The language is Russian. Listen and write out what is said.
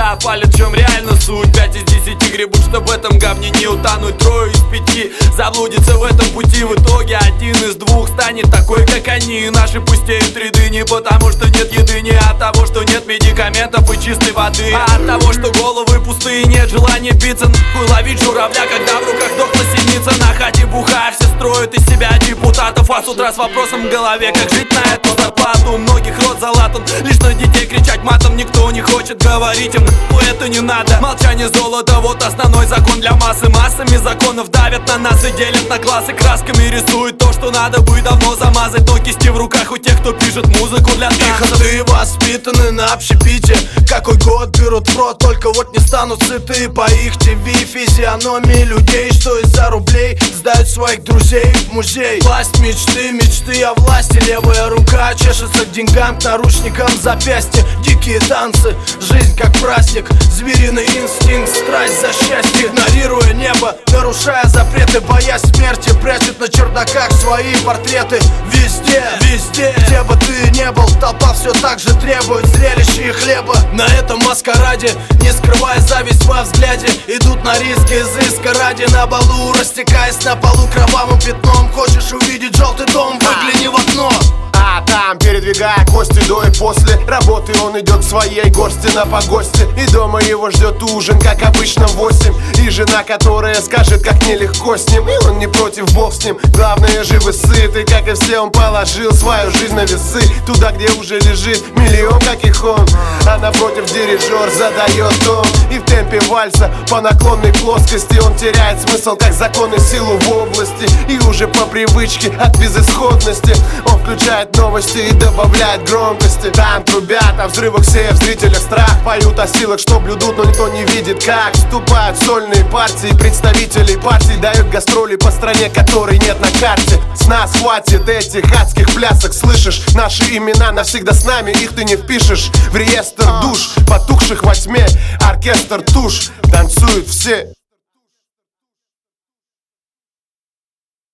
глаза палят, в чем реально суть. 5 из 10 гребут, чтоб в этом говне не утонуть. 3 из 5 заблудится в этом пути. В итоге 1 из 2 станет такой, как они. Наши пустеют ряды не потому, что нет еды, не от того, что нет медикаментов и чистой воды, а от того, что головы пустые, нет желания биться. Нахуй ловить журавля, когда в руках дохла синица. На хате бухая, все строят из себя депутатов, а с утра с вопросом в голове, как жить на эту зарплату. У многих рот залатан, лишь на детей кричать матом никто не хочет говорить им, нахуй это не надо. Молчание золото, вот основной закон для массы. Массами законов давят на нас и делят на классы. Красками рисуют то, что надо бы давно замазать. Но кисти в руках у тех, кто пишет музыку для танцев. Ты воспитаны на общепите. Какой год берут в рот, только вот не станут сыты. По их ТВ физиономии людей, что из-за рублей сдают своих друзей в музей. Власть мечты, мечты о власти. Левая рука чешется к деньгам, к наручникам запястья. Дикие танцы, жизнь как праздник. Звериный инстинкт, страсть за счастье. Игнорируя небо, нарушая запреты, боясь смерти, прячет на чердаках свои портреты. Везде, везде, где бы ты не был, толпа все так же требует зрелища и хлеба. На этом маскараде, не скрывая зависть во взгляде, идут на риски изыска ради. На балу, растекаясь на полу кровавым пятном. Хочешь увидеть желтый дом, выгляни в окно. А там, передвигая кости до и после работы, он идет в своей горсти на погосте. И дома его ждет ужин, как обычно в 8. И жена, которая скажет, как нелегко с ним. И он не против, бог с ним. Главное, живы сыты, как и все, он положил свою жизнь на весы. Туда, где уже лежит миллион, каких он. А напротив дирижер задает тон. И в темпе вальса по наклонной плоскости он теряет смысл, как закон и силу в области. И уже по привычке от безысходности он включает новости и добавляет громкости. Там трубят о взрывах, сея в зрителях страх. Поют о силах, что блюдут, но никто не видит как. Вступают сольные партии представителей партий. Дают гастроли по стране, которой нет на карте. С нас хватит этих адских плясок. Слышишь, наши имена навсегда с нами. Их ты не впишешь в реестр душ, потухших во тьме. Оркестр тушь, танцуют все.